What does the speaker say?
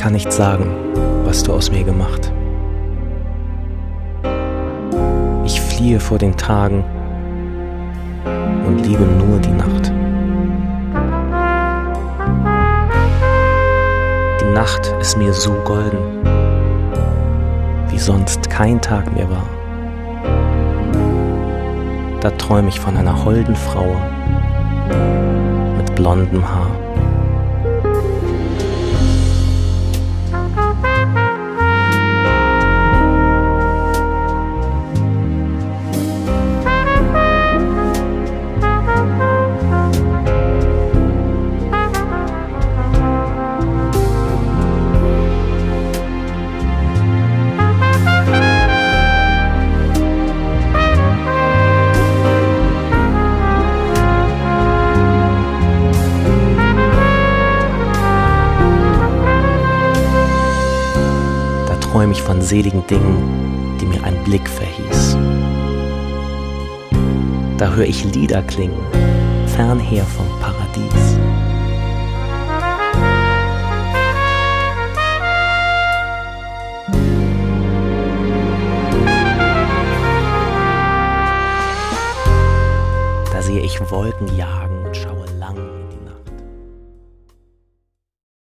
kann nicht sagen, was du aus mir gemacht. Ich fliehe vor den Tagen und liebe nur die Nacht. Die Nacht ist mir so golden, wie sonst kein Tag mehr war. Da träum ich von einer holden Frau mit blondem Haar. Träum ich von seligen Dingen, die mir ein Blick verhieß. Da hör ich Lieder klingen, fernher vom Paradies. Da sehe ich Wolken jagen